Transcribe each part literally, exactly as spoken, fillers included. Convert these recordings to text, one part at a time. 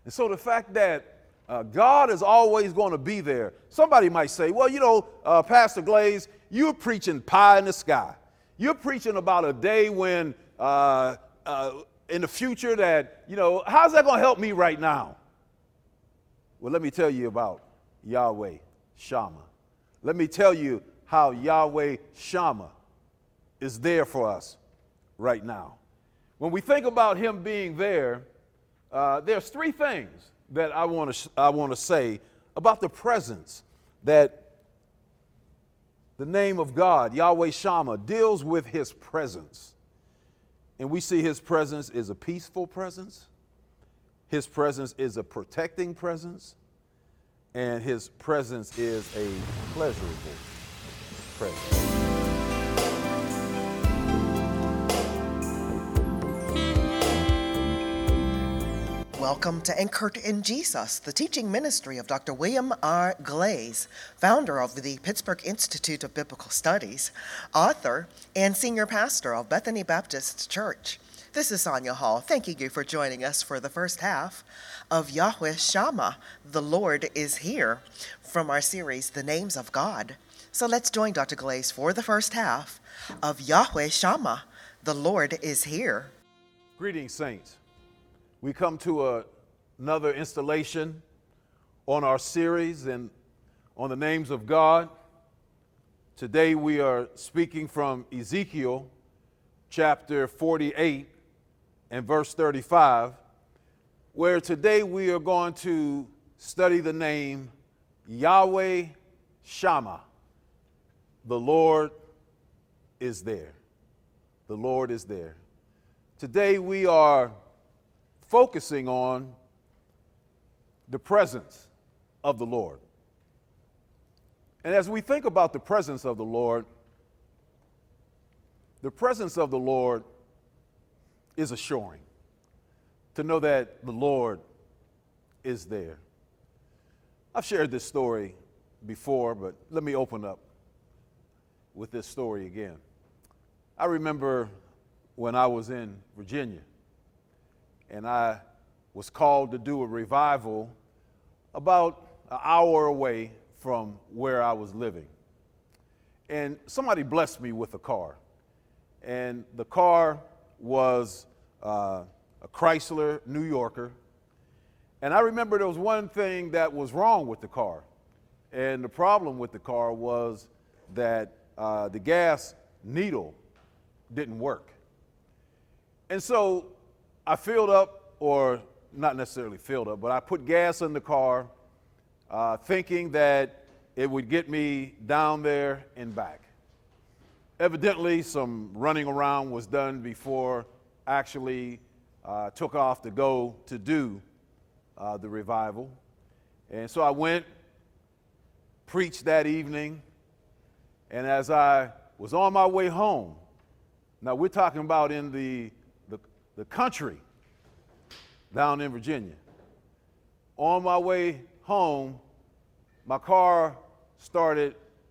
And so the fact that uh, God is always going to be there. Somebody might say, well, you know, uh, Pastor Glaze, you're preaching pie in the sky. You're preaching about a day when uh, uh, in the future that, you know, how's that going to help me right now? Well, let me tell you about Yahweh Shammah. Let me tell you how Yahweh Shammah is there for us right now. When we think about him being there, uh, there's three things that I want to I want to say about the presence that the name of God, Yahweh Shammah, deals with his presence. And we see his presence is a peaceful presence. His presence is a protecting presence. And his presence is a pleasurable presence. Welcome to Anchored in Jesus, the teaching ministry of Doctor William R. Glaze, founder of the Pittsburgh Institute of Biblical Studies, author, and senior pastor of Bethany Baptist Church. This is Sonia Hall, thanking you for joining us for the first half of Yahweh Shammah, The Lord is Here, from our series, The Names of God. So let's join Doctor Glaze for the first half of Yahweh Shammah, The Lord is Here. Greetings, saints. We come to a, another installation on our series and on the names of God. Today we are speaking from Ezekiel chapter forty-eight and verse thirty-five, where today we are going to study the name Yahweh Shammah. The Lord is there. The Lord is there. Today we are focusing on the presence of the Lord. And as we think about the presence of the Lord, the presence of the Lord is assuring to know that the Lord is there. I've shared this story before, but let me open up with this story again. I remember when I was in Virginia, and I was called to do a revival about an hour away from where I was living. And somebody blessed me with a car. And the car was uh, a Chrysler New Yorker. And I remember there was one thing that was wrong with the car. And the problem with the car was that uh, the gas needle didn't work. And so I filled up, or not necessarily filled up, but I put gas in the car uh, thinking that it would get me down there and back. Evidently, some running around was done before I actually uh, took off to go to do uh, the revival. And so I went, preached that evening, and as I was on my way home, now we're talking about in the the, the country, down in Virginia. On my way home, my car started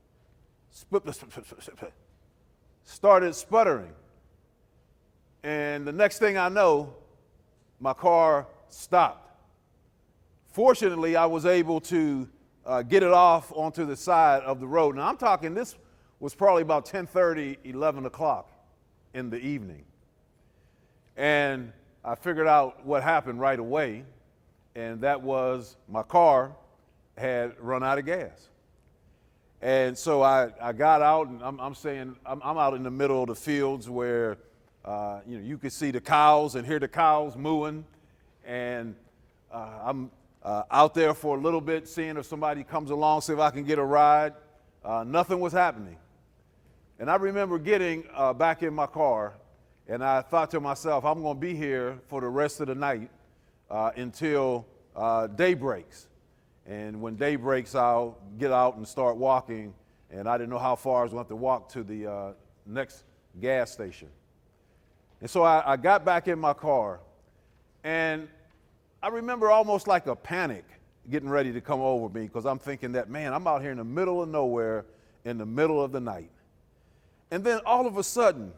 started sputtering. And the next thing I know, my car stopped. Fortunately, I was able to uh, get it off onto the side of the road. Now I'm talking, this was probably about ten thirty, eleven o'clock in the evening. And I figured out what happened right away, and that was my car had run out of gas. And so I, I got out, and I'm, I'm saying, I'm, I'm out in the middle of the fields where, uh, you know, you could see the cows and hear the cows mooing, and uh, I'm uh, out there for a little bit, seeing if somebody comes along, see if I can get a ride. Uh, nothing was happening. And I remember getting uh, back in my car, and I thought to myself, I'm going to be here for the rest of the night uh, until uh, day breaks. And when day breaks, I'll get out and start walking. And I didn't know how far I was going to have to walk to the uh, next gas station. And so I, I got back in my car, and I remember almost like a panic getting ready to come over me, because I'm thinking that, man, I'm out here in the middle of nowhere in the middle of the night. And then all of a sudden,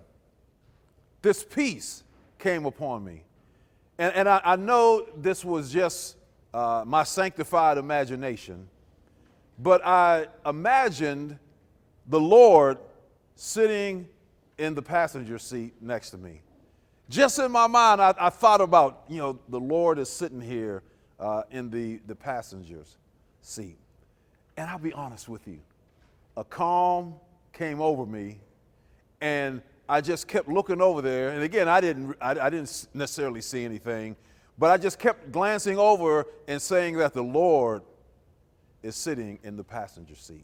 this peace came upon me. And, and I, I know this was just uh, my sanctified imagination, but I imagined the Lord sitting in the passenger seat next to me. Just in my mind, I, I thought about, you know, the Lord is sitting here uh, in the, the passenger's seat. And I'll be honest with you, a calm came over me, and I just kept looking over there. And again, I didn't, I, I didn't necessarily see anything, but I just kept glancing over and saying that the Lord is sitting in the passenger seat.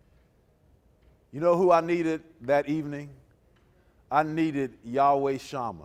You know who I needed that evening? I needed Yahweh Shammah.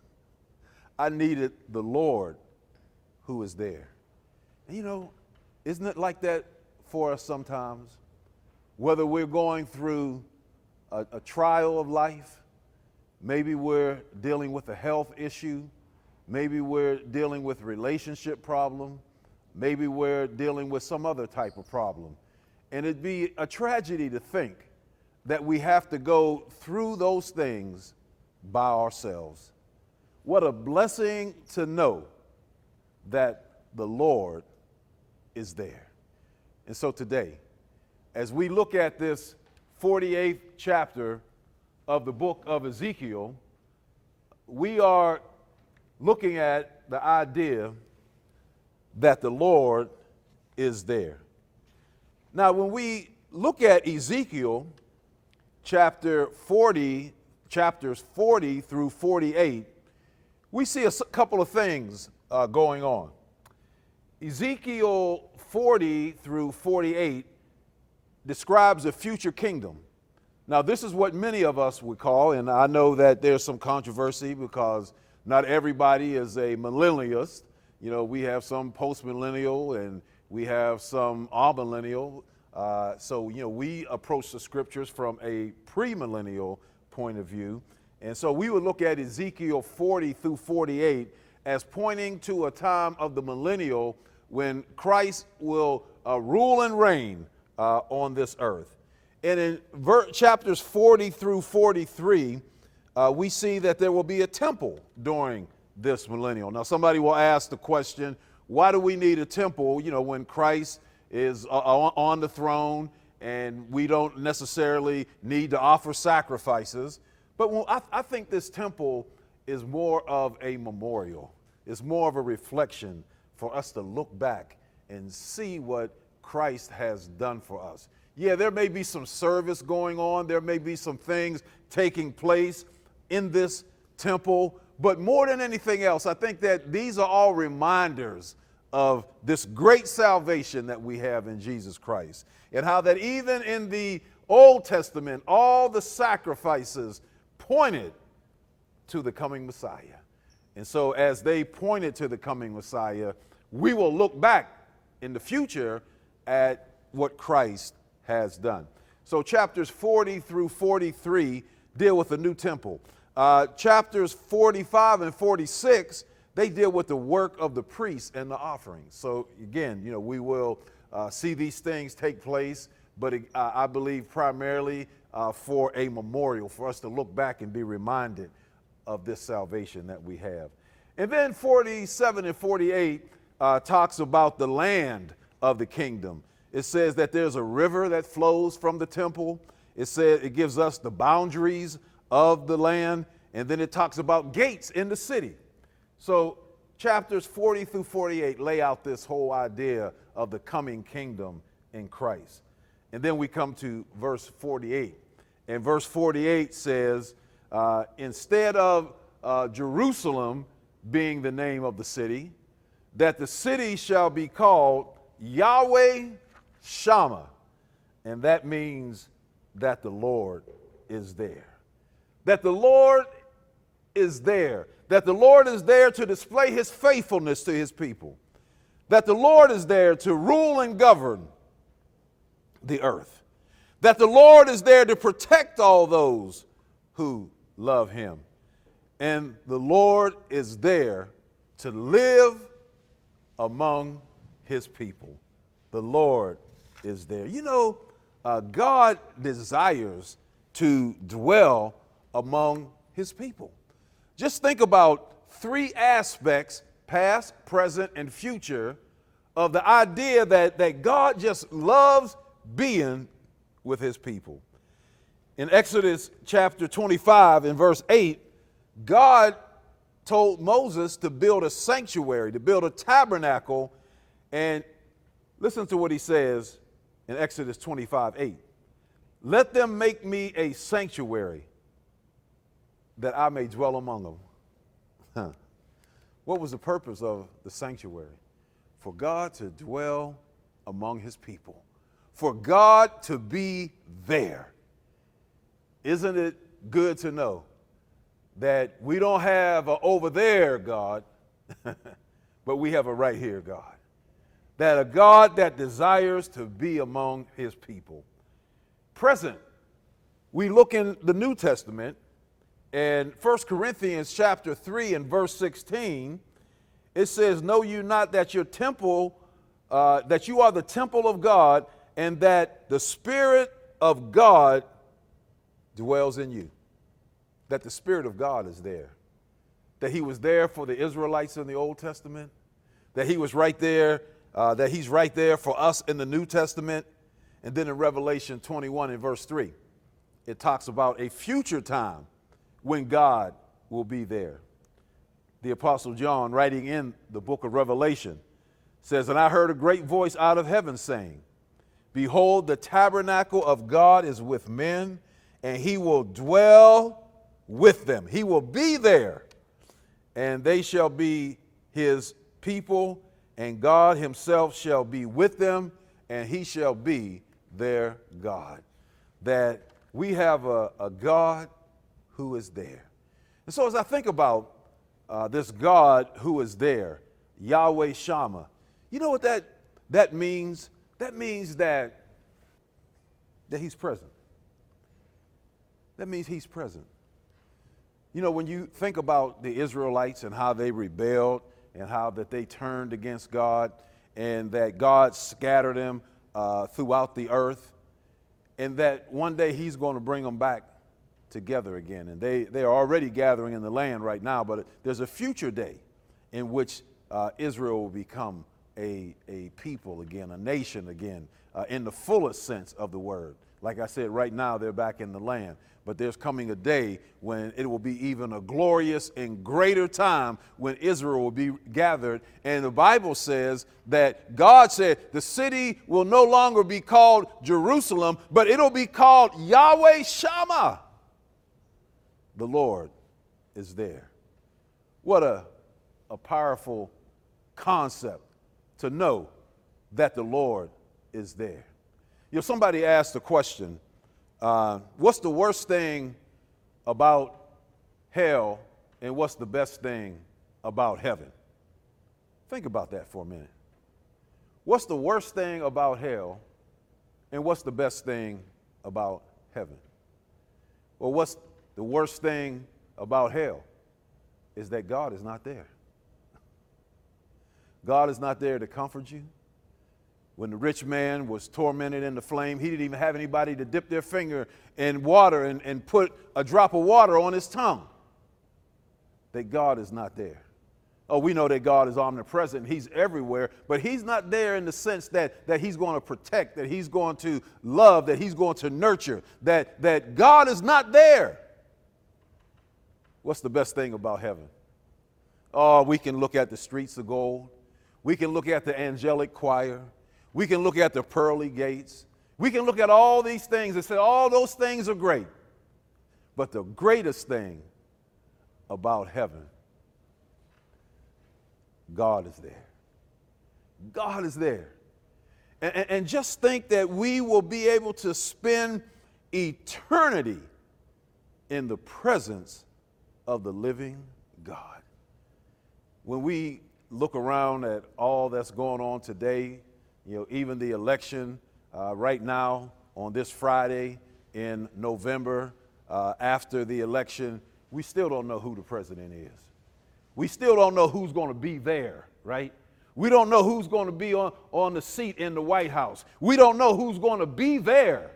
I needed the Lord who is there. And you know, isn't it like that for us sometimes? Whether we're going through a, a trial of life, maybe we're dealing with a health issue, maybe we're dealing with a relationship problem, maybe we're dealing with some other type of problem. And it'd be a tragedy to think that we have to go through those things by ourselves. What a blessing to know that the Lord is there. And so today, as we look at this forty-eighth chapter of the book of Ezekiel, we are looking at the idea that the Lord is there. Now, when we look at Ezekiel chapter forty, chapters forty through forty-eight, we see a couple of things uh, going on. Ezekiel forty through forty-eight describes a future kingdom. Now, this is what many of us would call, and I know that there's some controversy because not everybody is a millennialist. You know, we have some post-millennial and we have some amillennial. Uh, so, you know, we approach the scriptures from a premillennial point of view. And so we would look at Ezekiel forty through forty-eight as pointing to a time of the millennial when Christ will uh, rule and reign uh, on this earth. And in ver- chapters forty through forty-three, uh, we see that there will be a temple during this millennial. Now, somebody will ask the question, why do we need a temple, you know, when Christ is uh, on the throne and we don't necessarily need to offer sacrifices? But when, I, I think this temple is more of a memorial. It's more of a reflection for us to look back and see what Christ has done for us. Yeah, there may be some service going on. There may be some things taking place in this temple. But more than anything else, I think that these are all reminders of this great salvation that we have in Jesus Christ. And how that even in the Old Testament, all the sacrifices pointed to the coming Messiah. And so as they pointed to the coming Messiah, we will look back in the future at what Christ has done. So chapters forty through forty-three deal with the new temple. Uh, chapters forty-five and forty-six, they deal with the work of the priests and the offerings. So again, you know, we will uh, see these things take place, but it, uh, I believe primarily uh, for a memorial, for us to look back and be reminded of this salvation that we have. And then forty-seven and forty-eight uh, talks about the land of the kingdom. It says that there's a river that flows from the temple. It says it gives us the boundaries of the land, and then it talks about gates in the city. So chapters forty through forty-eight lay out this whole idea of the coming kingdom in Christ. And then we come to verse forty-eight. And verse forty-eight says, uh, instead of uh, Jerusalem being the name of the city, that the city shall be called Yahweh Shammah. And that means that the Lord is there. That the Lord is there. That the Lord is there to display his faithfulness to his people. That the Lord is there to rule and govern the earth. That the Lord is there to protect all those who love him. And the Lord is there to live among his people. The Lord is there. You know, uh, God desires to dwell among his people. Just think about three aspects, past, present, and future, of the idea that, that God just loves being with his people. In Exodus chapter twenty-five and verse eight, God told Moses to build a sanctuary, to build a tabernacle. And listen to what he says in Exodus twenty-five eight. Let them make me a sanctuary that I may dwell among them. Huh. What was the purpose of the sanctuary? For God to dwell among his people. For God to be there. Isn't it good to know that we don't have a over there God, but we have a right here God? That a God that desires to be among his people. Present, we look in the New Testament, and First Corinthians chapter three and verse sixteen, it says, know you not that your temple, uh, that you are the temple of God, and that the Spirit of God dwells in you. That the Spirit of God is there. That he was there for the Israelites in the Old Testament. That he was right there, uh, that he's right there for us in the New Testament. And then in Revelation twenty-one and verse three, it talks about a future time when God will be there. The Apostle John, writing in the book of Revelation, says, and I heard a great voice out of heaven saying, behold, the tabernacle of God is with men, and he will dwell with them. He will be there, and they shall be his people, and God himself shall be with them, and he shall be their God. That we have a, a God who is there. And so as I think about uh, this God who is there, Yahweh Shammah, you know what that, that means? That means that, that he's present. That means he's present. You know, when you think about the Israelites and how they rebelled and how that they turned against God and that God scattered them uh, throughout the earth, and that one day he's going to bring them back together again. And they, they are already gathering in the land right now, but there's a future day in which uh, Israel will become a, a people again, a nation again, uh, in the fullest sense of the word. Like I said, right now they're back in the land, but there's coming a day when it will be even a glorious and greater time when Israel will be gathered. And the Bible says that God said the city will no longer be called Jerusalem, but it'll be called Yahweh Shammah. The Lord is there. What a, a powerful concept to know that the Lord is there. You know, somebody asked the question, uh, what's the worst thing about hell and what's the best thing about heaven? Think about that for a minute. What's the worst thing about hell and what's the best thing about heaven? Well, what's the worst thing about hell is that God is not there. God is not there to comfort you. When the rich man was tormented in the flame, he didn't even have anybody to dip their finger in water and, and put a drop of water on his tongue. That God is not there. Oh, we know that God is omnipresent. He's everywhere, but he's not there in the sense that, that he's going to protect, that he's going to love, that he's going to nurture, that, that God is not there. What's the best thing about heaven? Oh, we can look at the streets of gold. We can look at the angelic choir. We can look at the pearly gates. We can look at all these things and say all those things are great. But the greatest thing about heaven, God is there. God is there. And, and, and just think that we will be able to spend eternity in the presence of the living God. When we look around at all that's going on today, you know, even the election uh, right now on this Friday in November, uh, after the election, we still don't know who the president is. We still don't know who's going to be there, right? We don't know who's going to be on, on the seat in the White House. We don't know who's going to be there.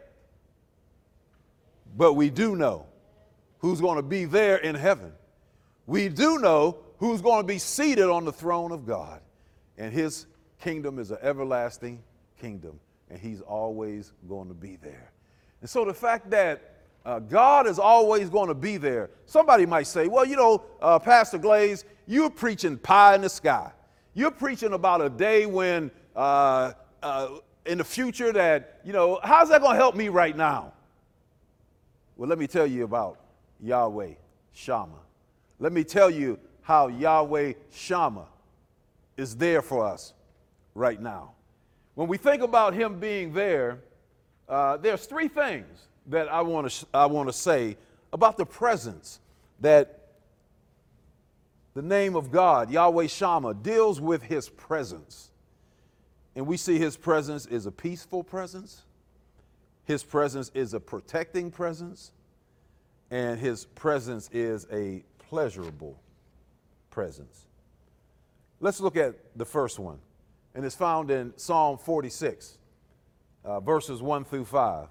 But we do know who's going to be there in heaven. We do know who's going to be seated on the throne of God. And his kingdom is an everlasting kingdom, and he's always going to be there. And so the fact that uh, God is always going to be there, somebody might say, well, you know, uh, Pastor Glaze, you're preaching pie in the sky. You're preaching about a day when uh, uh, in the future that, you know, how's that going to help me right now? Well, let me tell you about Yahweh Shammah. Let me tell you how Yahweh Shammah is there for us right now. When we think about him being there, uh, there's three things that I want to sh- I want to say about the presence that the name of God, Yahweh Shammah, deals with his presence. And we see his presence is a peaceful presence. His presence is a protecting presence. And his presence is a pleasurable presence. Let's look at the first one. And it's found in Psalm forty-six, uh, verses one through five.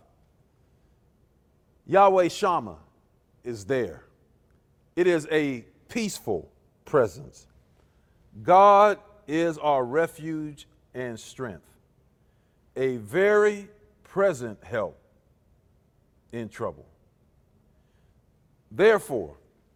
Yahweh Shammah is there. It is a peaceful presence. God is our refuge and strength, a very present help in trouble. Therefore,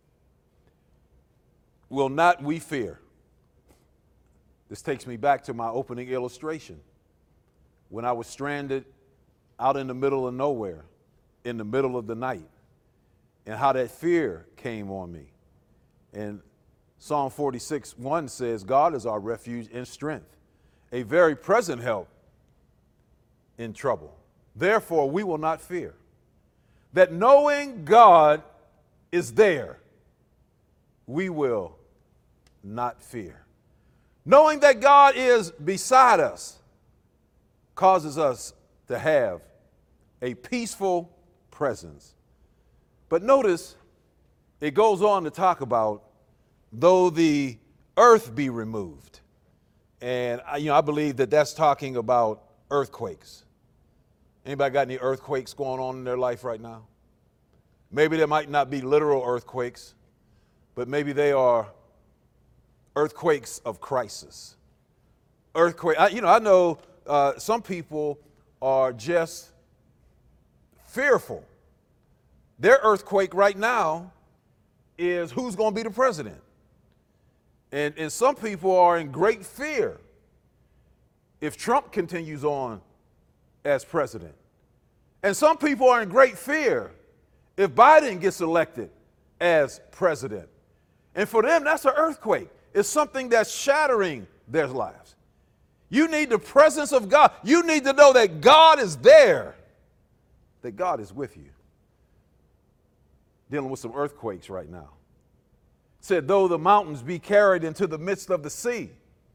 will not we fear. This takes me back to my opening illustration. When I was stranded out in the middle of nowhere, in the middle of the night, and how that fear came on me. And Psalm forty-six, one says, God is our refuge and strength, a very present help in trouble. Therefore, we will not fear. That knowing God is there, we will not fear. Knowing that God is beside us causes us to have a peaceful presence. But notice it goes on to talk about though the earth be removed. And I, you know, I believe that that's talking about earthquakes. Anybody got any earthquakes going on in their life right now? Maybe there might not be literal earthquakes, but maybe they are earthquakes of crisis. Earthquake. I, you know, I know uh, some people are just fearful. Their earthquake right now is who's going to be the president. And, and some people are in great fear if Trump continues on as president. And some people are in great fear if Biden gets elected as president. And for them, that's an earthquake. It's something that's shattering their lives. You need the presence of God. You need to know that God is there, that God is with you. Dealing with some earthquakes right now. It said, though the mountains be carried into the midst of the sea.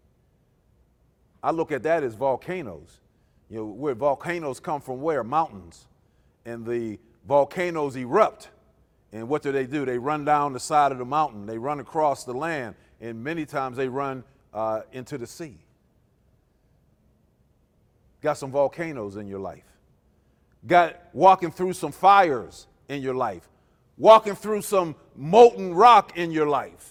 I look at that as volcanoes. You know, where volcanoes come from where? Mountains. And the volcanoes erupt. And what do they do? They run down the side of the mountain. They run across the land. And many times they run uh, into the sea. Got some volcanoes in your life. Got walking through some fires in your life. Walking through some molten rock in your life.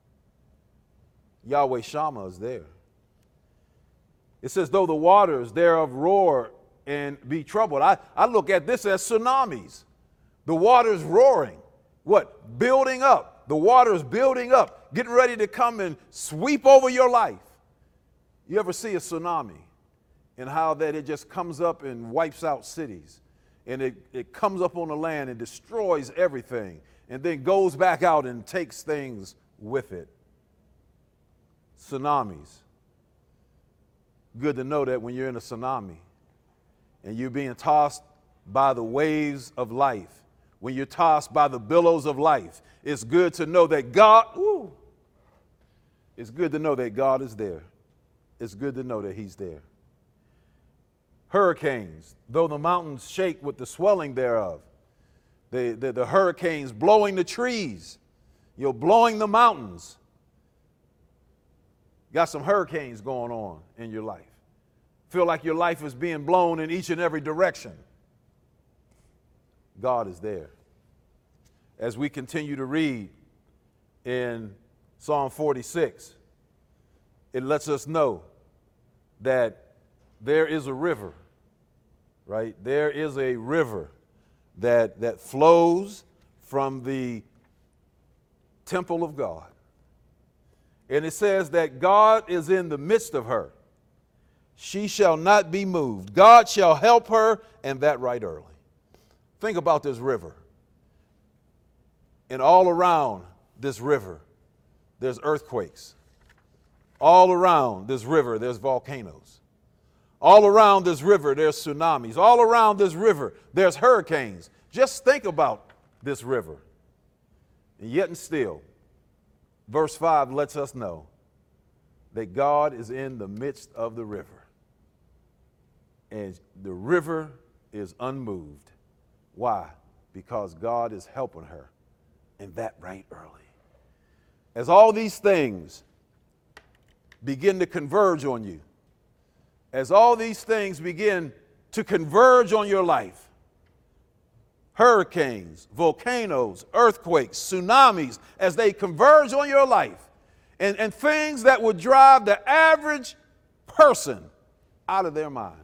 Yahweh Shammah is there. It says, though the waters thereof roar and be troubled. I, I look at this as tsunamis. The water's roaring. What? Building up. The water's building up, getting ready to come and sweep over your life. You ever see a tsunami and how that it just comes up and wipes out cities? And it, it comes up on the land and destroys everything and then goes back out and takes things with it. Tsunamis. Good to know that when you're in a tsunami and you're being tossed by the waves of life, when you're tossed by the billows of life, it's good to know that God, ooh, it's good to know that God is there. It's good to know that he's there. Hurricanes, though the mountains shake with the swelling thereof, the, the, the hurricanes blowing the trees, you know, blowing the mountains. Got some hurricanes going on in your life. Feel like your life is being blown in each and every direction. God is there. As we continue to read in Psalm forty-six, it lets us know that there is a river, right? There is a river that, that flows from the temple of God. And it says that God is in the midst of her. She shall not be moved. God shall help her, and that right early. Think about this river. And all around this river, there's earthquakes. All around this river, there's volcanoes. All around this river, there's tsunamis. All around this river, there's hurricanes. Just think about this river. And yet and still, verse five lets us know that God is in the midst of the river. And the river is unmoved. Why? Because God is helping her, and that right early. As all these things begin to converge on you, as all these things begin to converge on your life, hurricanes, volcanoes, earthquakes, tsunamis, as they converge on your life, and, and things that would drive the average person out of their mind,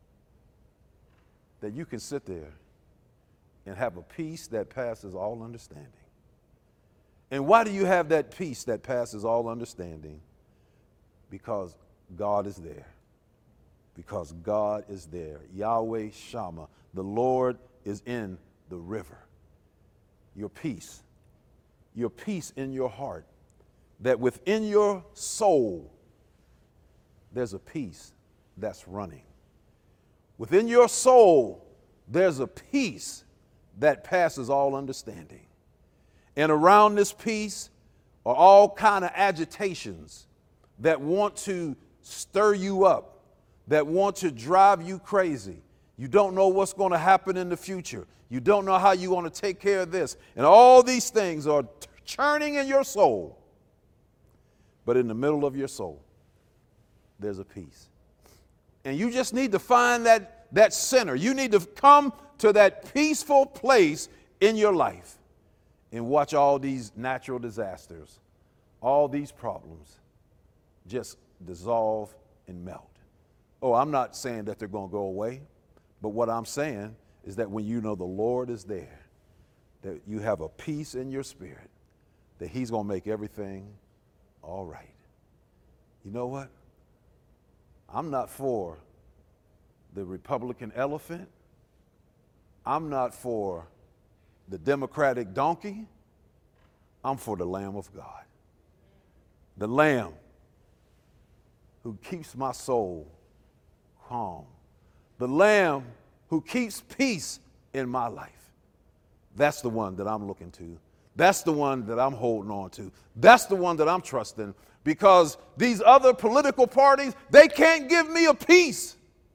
that you can sit there and have a peace that passes all understanding. And why do you have that peace that passes all understanding? Because God is there. Because God is there. Yahweh Shammah, the Lord is in the river. Your peace, your peace in your heart, that within your soul, there's a peace that's running. Within your soul, there's a peace that passes all understanding. And around this peace are all kind of agitations that want to stir you up, that want to drive you crazy. You don't know what's going to happen in the future. You don't know how you're going to take care of this. And all these things are t- churning in your soul. But in the middle of your soul, there's a peace. And you just need to find that, that center. You need to come to that peaceful place in your life and watch all these natural disasters, all these problems just dissolve and melt. Oh, I'm not saying that they're going to go away, but what I'm saying is that when you know the Lord is there, that you have a peace in your spirit, that he's going to make everything all right. You know what? I'm not for the Republican elephant. I'm not for the Democratic donkey. I'm for the Lamb of God. The Lamb who keeps my soul calm. The Lamb who keeps peace in my life. That's the one that I'm looking to. That's the one that I'm holding on to. That's the one that I'm trusting, because these other political parties, they can't give me a peace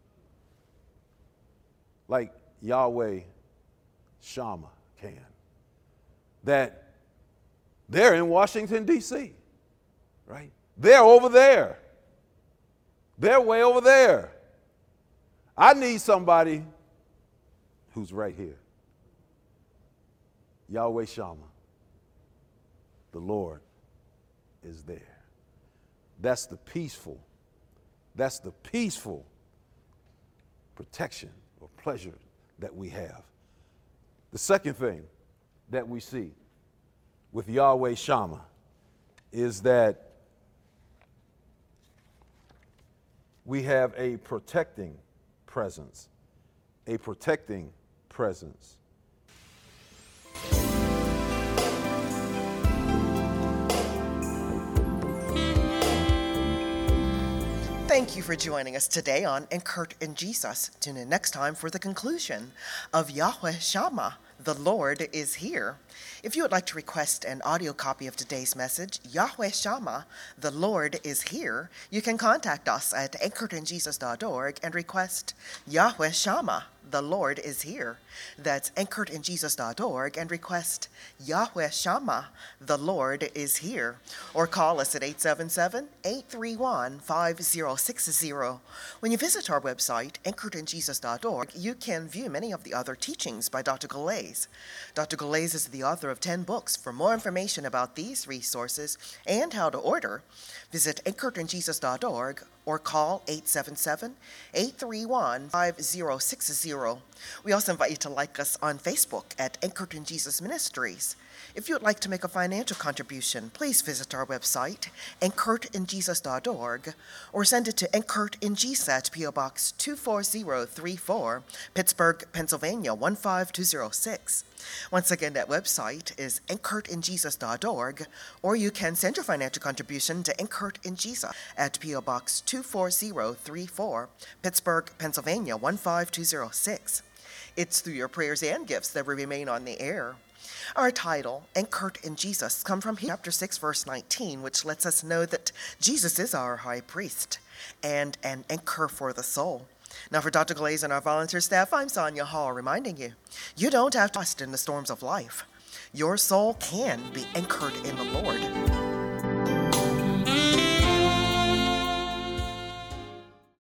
like Yahweh Shammah can. That they're in Washington, D C, right? They're over there. They're way over there. I need somebody who's right here. Yahweh Shammah, the Lord is there. That's the peaceful, that's the peaceful protection or pleasure that we have. The second thing that we see with Yahweh Shammah is that we have a protecting presence, a protecting presence. Thank you for joining us today on Anchored in Jesus. Tune in next time for the conclusion of Yahweh Shammah, the Lord is here. If you would like to request an audio copy of today's message, Yahweh Shammah, the Lord is here, you can contact us at anchored in jesus dot org and request Yahweh Shammah. the Lord is here. That's anchored in jesus dot org and request Yahweh Shammah, the Lord is here. Or call us at eight seven seven, eight three one, five zero six zero. When you visit our website, anchored in jesus dot org, you can view many of the other teachings by Doctor Galais. Doctor Galais is the author of ten books. For more information about these resources and how to order, visit anchored in jesus dot org or call eight seven seven, eight three one, five zero six zero. We also invite you to like us on Facebook at Anchored in Jesus Ministries. If you would like to make a financial contribution, please visit our website, anchored in jesus dot org, or send it to Anchored in Jesus, P O Box two four zero three four, Pittsburgh, Pennsylvania one five two zero six. Once again, that website is anchored in jesus dot org, or you can send your financial contribution to Anchored in Jesus at P O Box two four zero three four, Pittsburgh, Pennsylvania one five two zero six. It's through your prayers and gifts that we remain on the air. Our title, Anchored in Jesus, comes from chapter six, verse nineteen, which lets us know that Jesus is our high priest and an anchor for the soul. Now, for Doctor Galais and our volunteer staff, I'm Sonia Hall, reminding you, you don't have to trust in the storms of life. Your soul can be anchored in the Lord.